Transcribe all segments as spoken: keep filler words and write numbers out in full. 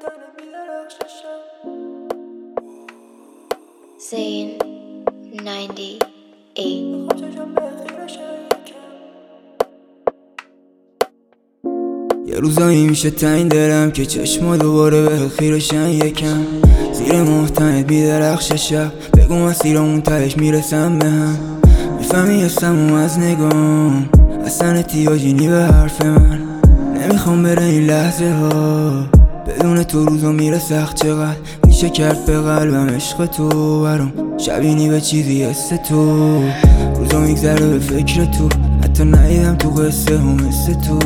Zayn ninety-eight. یه روزایی میشه تنگ دلم که چشما دوباره به خیرشن یکم زیر محتنت بیدرخش شب بگو مسیرامون تهش میرسم به هم میفهمی حسمو از نگام اصلا احتیاجی نی به حرف من نمیخوام بره این لحظه ها بدون تو روزا میره سخت چقدر میشه کرد به قلبم عشق تو برام شبینی به چیزی حس تو روزا میگذره به فکر تو حتی ندیدم تو قصه هم مثل تو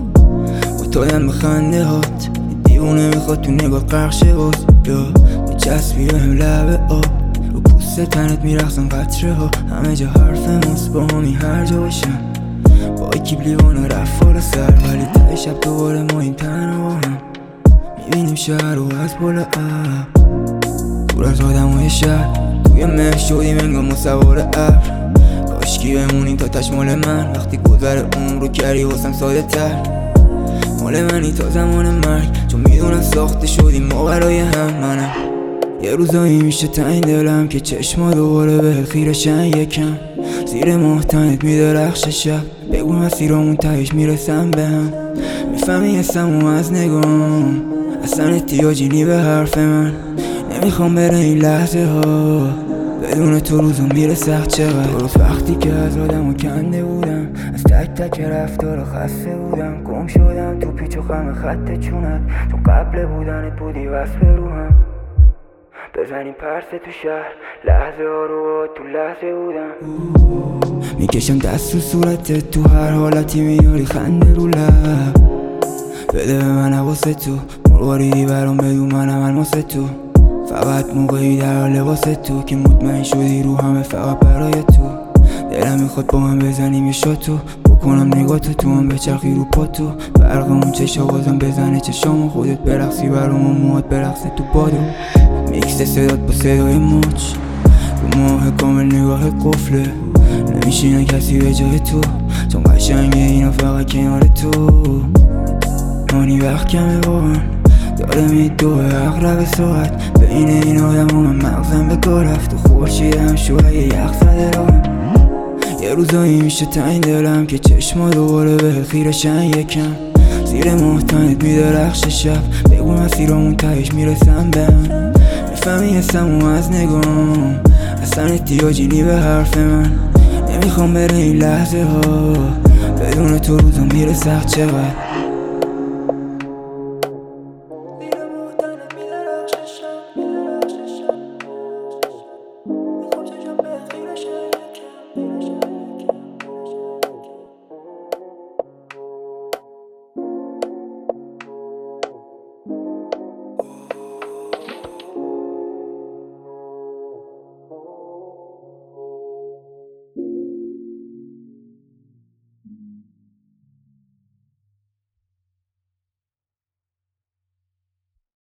تویم به خنده هات دیوونه میخواد تو نگاه قرشه باز یا بچسبی بهم لبه آب رو پوست تنت میرخصن قطره ها همه جا حرف ماست با همی هر جا باشم با اکیب لیوان رفت سر ولی ته شب دوباره ما این تنها با هم میبینیم شهر رو از بالا اب دور از آدم های شهر توی مه شدیم انگاه ما سوار ابر کاشکی بمونیم تا تشمال من وقتی گذر عمر رو کردی واسم ساده تر مال منی تا زمان مرگ چون میدونم ساخته شدیم ما برای هم منم یه روزایی میشه تنگ دلم که چشما دوباره به خیرشن یکم زیر محتنت میدرخش شب بگو مسیرامون تهش میرسم به هم میفهمی حسمو از نگام اصلا احتیاجی نی به حرف من نمیخوام بره این لحظه ها بدون تو روزا میره سخت چقدر درست وقتی که از آدمو کنده بودم از تک تک رفتارا خسته بودم گم شدم تو پیچ و خم خط چونت تو قبل بودنت بودی وصف روحم بزنیم پرسه تو شهر لحظه ها رو تو لحظه بودم میکشم دست رو صورتت تو هر حالتی میاری خنده رو لب بده به من حواسه تو مرواریدی برام بدون منم الماسه تو فقط موقعی در لباس تو که مطمئن شدی رو همه فقط برای تو دلم میخواد با هم بزنیم یه شاتو بکنم نگاه تو تو هم بچرخی رو پاتو برقمون چشا بازم بزنه چشامو خودت برقصی برام و موهات برقصه تو بادو میکس صدات با صدای موج رو ماه کامل نگاه قفله نمیشینه کسی به جای تو چون قشنگه اینا فقط کنار تو مانی وقت کمه واقعا داره میدوه اقرب ساعت بین این آدم و من مغزم به کار رفت و خورشیدم شوره یخ زده راهم یه روزایی میشه تنگ دلم که چشما دوباره به خیرشن یکم زیر محتنت میدرخش شب بگو مسیرامون تهش میرسم به هم میفهمی حسمو از نگام اصلا احتیاجی نی به حرف من نمیخوام بره این لحظه ها بدون تو روزا میره سخت چقدر